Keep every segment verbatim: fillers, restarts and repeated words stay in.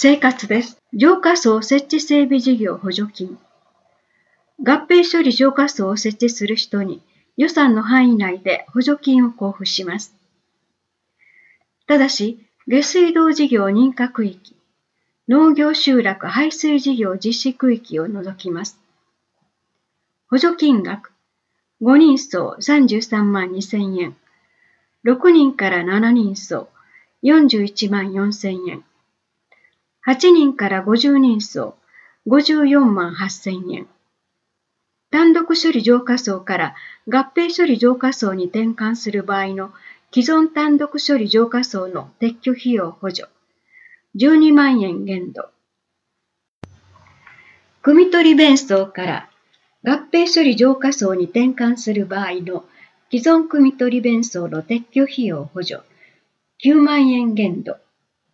生活です。浄化槽設置整備事業補助金。合併処理浄化槽を設置する人に予算の範囲内で補助金を交付します。ただし、下水道事業認可区域、農業集落排水事業実施区域を除きます。補助金額、ごにん層さんじゅうさんまんにせんえん、ろくにんからしちにん層よんじゅういちまんよんせんえん、はちにんからごじゅうにん層ごじゅうよんまんはっせんえん、単独処理浄化槽から合併処理浄化槽に転換する場合の既存単独処理浄化槽の撤去費用補助、じゅうにまんえん限度。汲み取り弁槽から合併処理浄化槽に転換する場合の既存汲み取り弁槽の撤去費用補助、きゅうまんえん限度。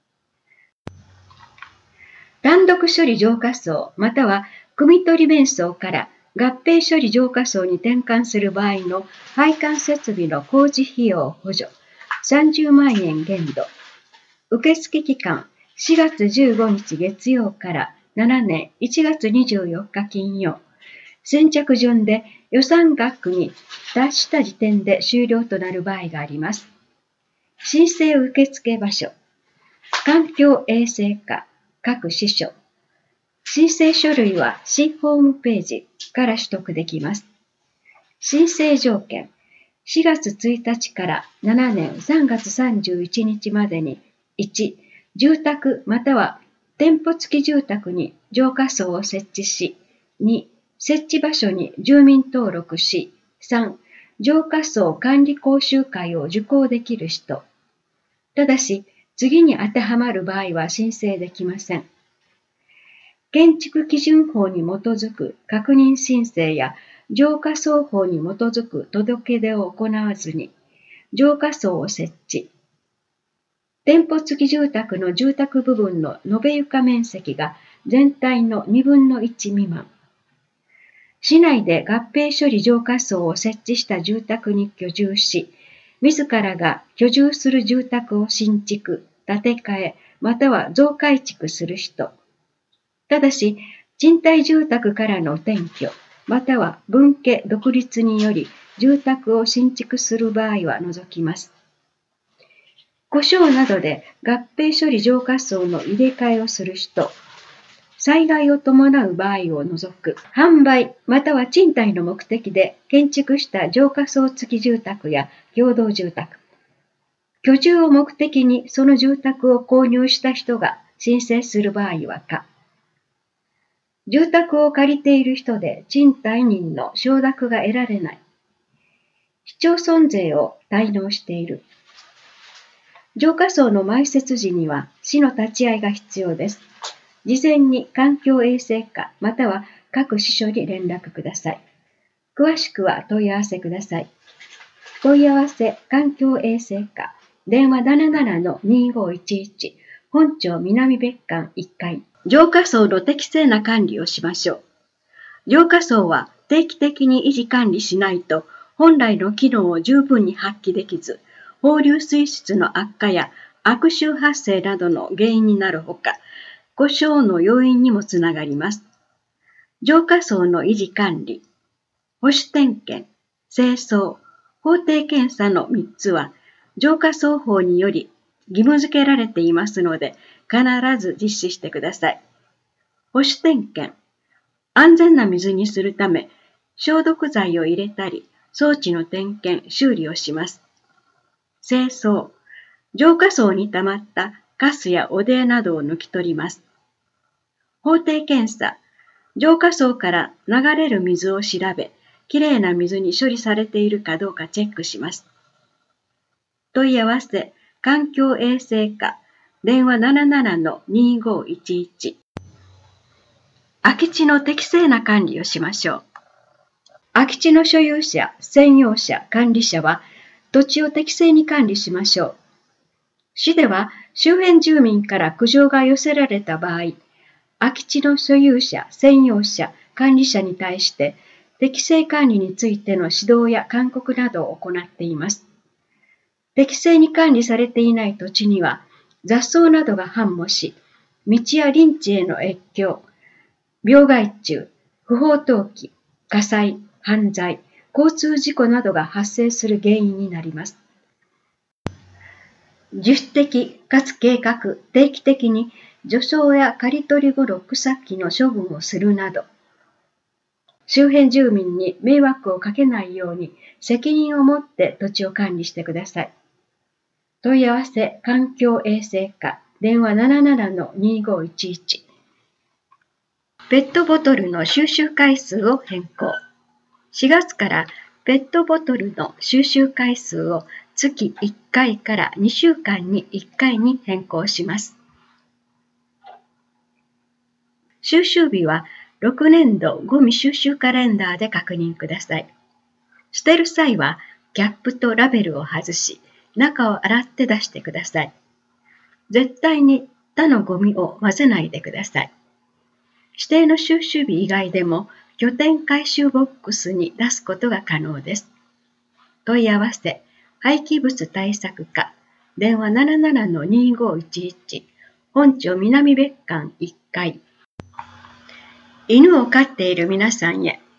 単独処理浄化槽または汲み取り弁槽から合併処理浄化槽に転換する場合の配管設備の工事費用補助さんじゅうまんえん限度。受付期間しがつじゅうごにち月曜からしちねんいちがつにじゅうよっか金曜。先着順で予算額に達した時点で終了となる場合があります。申請受付場所、環境衛生課各支所。申請書類は市ホームページから取得できます。申請条件、しがつついたちからしちねんさんがつさんじゅういちにちまでにいち、住宅または店舗付き住宅に浄化槽を設置し、に、設置場所に住民登録し、さん、浄化槽管理講習会を受講できる人。ただし、次に当てはまる場合は申請できません。建築基準法に基づく確認申請や浄化槽法に基づく届け出を行わずに、浄化槽を設置。店舗付き住宅の住宅部分の延べ床面積が全体のにぶんのいち未満。市内で合併処理浄化槽を設置した住宅に居住し、自らが居住する住宅を新築、建て替え、または増改築する人。ただし、賃貸住宅からの転居、または分家独立により住宅を新築する場合は除きます。故障などで合併処理浄化槽の入れ替えをする人、災害を伴う場合を除く、販売または賃貸の目的で建築した浄化槽付き住宅や共同住宅、居住を目的にその住宅を購入した人が申請する場合は可。住宅を借りている人で賃貸人の承諾が得られない。市町村税を滞納している。浄化槽の埋設時には市の立ち会いが必要です。事前に環境衛生課または各支所に連絡ください。詳しくは問い合わせください。問い合わせ環境衛生課電話 ななななのにごいちいち 本町南別館いっかい。浄化槽の適正な管理をしましょう。浄化槽は定期的に維持管理しないと本来の機能を十分に発揮できず、放流水質の悪化や悪臭発生などの原因になるほか、故障の要因にもつながります。浄化槽の維持管理、保守点検、清掃、法定検査のみっつは浄化槽法により義務付けられていますので、必ず実施してください。保守点検、安全な水にするため、消毒剤を入れたり、装置の点検、修理をします。清掃、浄化槽に溜まったカスや汚泥などを抜き取ります。法定検査、浄化槽から流れる水を調べ、きれいな水に処理されているかどうかチェックします。問い合わせ、環境衛生課、電話 ななななのにごいちいち。空き地の適正な管理をしましょう。空き地の所有者、占用者、管理者は土地を適正に管理しましょう。市では周辺住民から苦情が寄せられた場合、空き地の所有者、占用者、管理者に対して適正管理についての指導や勧告などを行っています。適正に管理されていない土地には雑草などが繁茂し、 道や林地への越境、病害虫、不法投棄、火災、犯罪、交通事故などが発生する原因になります。自主的かつ計画、定期的に除草や刈り取り後の草木の処分をするなど、周辺住民に迷惑をかけないように責任を持って土地を管理してください。問い合わせ環境衛生課電話 ななななのにごいちいち。ペットボトルの収集回数を変更。しがつからペットボトルの収集回数を月いっかいからにしゅうかんにいっかいに変更します。収集日はろくねんどゴミ収集カレンダーで確認ください。捨てる際はキャップとラベルを外し、中を洗って出してください。絶対に他のゴミを混ぜないでください。指定の収集日以外でも拠点回収ボックスに出すことが可能です。問い合わせ廃棄物対策課電話 ななななのにごいちいち。本町南別館いっかい。犬を飼っている皆さんへ。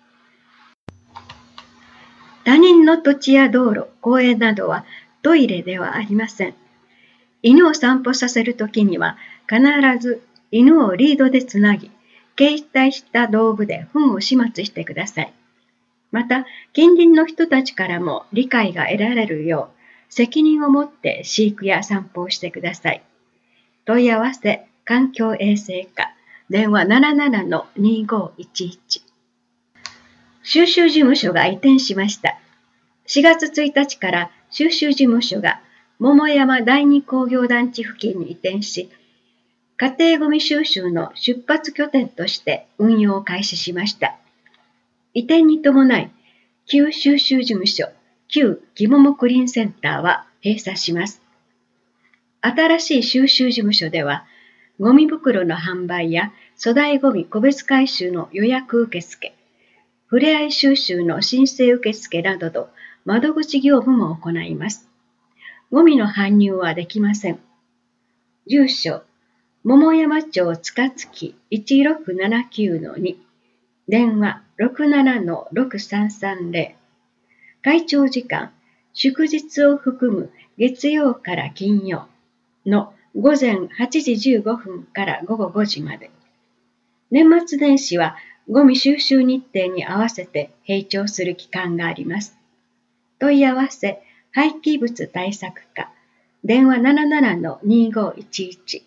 他人の土地や道路、公園などはトイレではありません。犬を散歩させるときには必ず犬をリードでつなぎ、携帯した道具で糞を始末してください。また、近隣の人たちからも理解が得られるよう、責任を持って飼育や散歩をしてください。問い合わせ環境衛生課電話 ななななのにごいちいち。収集事務所が移転しました。しがつついたちから収集事務所が桃山第二工業団地付近に移転し、家庭ごみ収集の出発拠点として運用を開始しました。移転に伴い、旧収集事務所、旧ぎももクリーンセンターは閉鎖します。新しい収集事務所では、ゴミ袋の販売や粗大ゴミ個別回収の予約受付、ふれあい収集の申請受付などの窓口業務も行います。ゴミの搬入はできません。住所、桃山町塚月いちろくななきゅうのに、電話 ろくななのろくさんさんぜろ。開庁時間、祝日を含む月曜から金曜のごぜんはちじじゅうごふんからごごごじまで。年末年始はゴミ収集日程に合わせて閉庁する期間があります。問い合わせ廃棄物対策課電話 ななななのにごいちいち。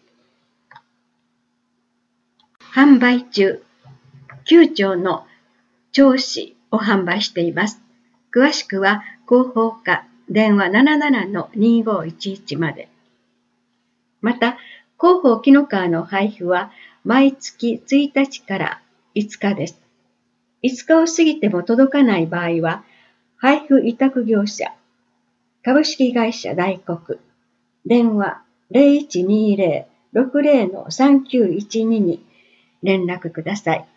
販売中、きゅうちょうの銚子を販売しています。詳しくは広報課電話 ななななのにごいちいちまで。また、広報紀の川の配布は毎月ついたちからいつかです。いつかを過ぎても届かない場合は、配布委託業者、株式会社大黒、電話 ゼロいちにゼロ ろくゼロのさんきゅういちに に連絡ください。